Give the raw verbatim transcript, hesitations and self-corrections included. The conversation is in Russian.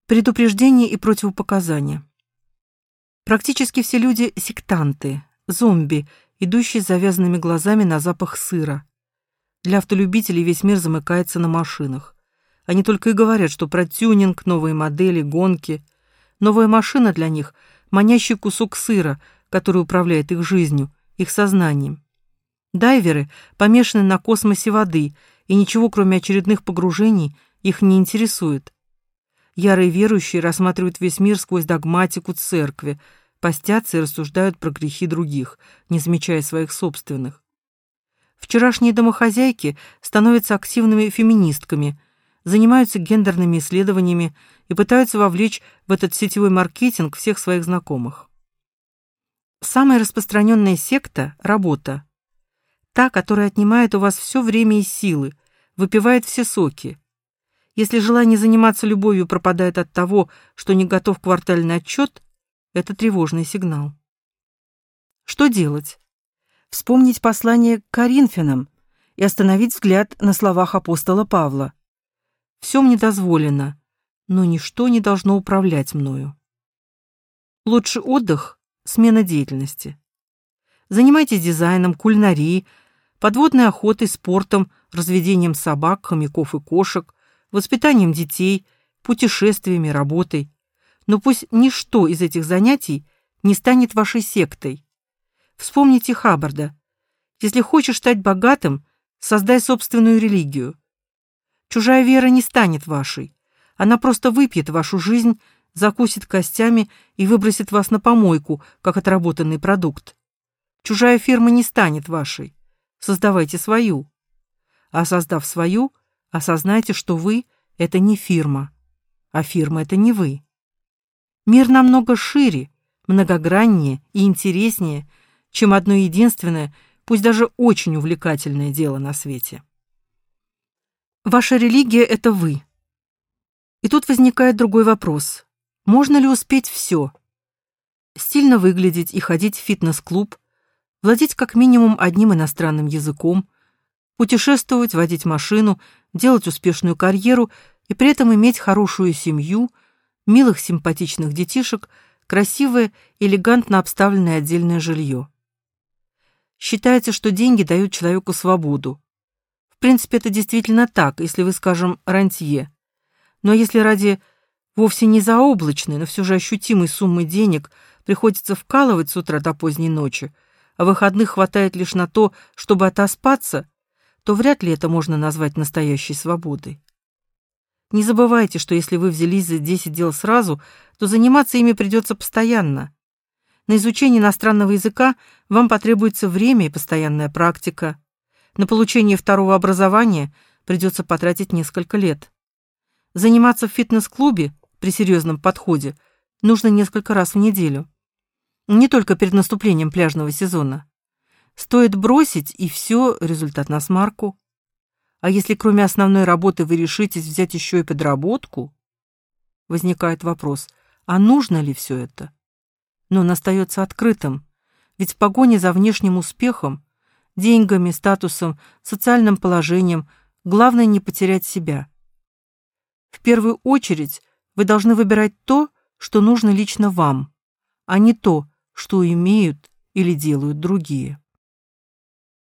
Предупреждения и противопоказания. Практически все люди – сектанты, зомби, идущие с завязанными глазами на запах сыра. Для автолюбителей весь мир замыкается на машинах. Они только и говорят, что про тюнинг, новые модели, гонки. Новая машина для них – манящий кусок сыра, который управляет их жизнью, их сознанием. Дайверы помешаны на космосе воды, и ничего, кроме очередных погружений, их не интересует. Ярые верующие рассматривают весь мир сквозь догматику церкви, постятся и рассуждают про грехи других, не замечая своих собственных. Вчерашние домохозяйки становятся активными феминистками, занимаются гендерными исследованиями и пытаются вовлечь в этот сетевой маркетинг всех своих знакомых. Самая распространенная секта – работа. Та, которая отнимает у вас все время и силы, выпивает все соки. Если желание заниматься любовью пропадает от того, что не готов квартальный отчет, это тревожный сигнал. Что делать? Вспомнить послание к Коринфянам и остановить взгляд на словах апостола Павла. «Все мне дозволено, но ничто не должно управлять мною». Лучший отдых – смена деятельности. Занимайтесь дизайном, кулинарией, подводной охотой, спортом, разведением собак, хомяков и кошек, воспитанием детей, путешествиями, работой. Но пусть ничто из этих занятий не станет вашей сектой. Вспомните Хаббарда. Если хочешь стать богатым, создай собственную религию. Чужая вера не станет вашей. Она просто выпьет вашу жизнь, закусит костями и выбросит вас на помойку, как отработанный продукт. Чужая фирма не станет вашей. Создавайте свою. А создав свою, осознайте, что вы — это не фирма, а фирма — это не вы. Мир намного шире, многограннее и интереснее, чем одно единственное, пусть даже очень увлекательное дело на свете. Ваша религия — это вы. И тут возникает другой вопрос. Можно ли успеть все? Стильно выглядеть и ходить в фитнес-клуб, владеть как минимум одним иностранным языком, путешествовать, водить машину, делать успешную карьеру и при этом иметь хорошую семью, милых симпатичных детишек, красивое, элегантно обставленное отдельное жилье. Считается, что деньги дают человеку свободу. В принципе, это действительно так, если вы, скажем, рантье. Но если ради вовсе не заоблачной, но все же ощутимой суммы денег приходится вкалывать с утра до поздней ночи, а выходных хватает лишь на то, чтобы отоспаться, то вряд ли это можно назвать настоящей свободой. Не забывайте, что если вы взялись за десять дел сразу, то заниматься ими придется постоянно. На изучение иностранного языка вам потребуется время и постоянная практика. На получение второго образования придется потратить несколько лет. Заниматься в фитнес-клубе при серьезном подходе нужно несколько раз в неделю. Не только перед наступлением пляжного сезона. Стоит бросить, и все, результат на смарку. А если кроме основной работы вы решитесь взять еще и подработку, возникает вопрос, а нужно ли все это? Но он остается открытым, ведь в погоне за внешним успехом, деньгами, статусом, социальным положением главное не потерять себя. В первую очередь вы должны выбирать то, что нужно лично вам, а не то, что имеют или делают другие.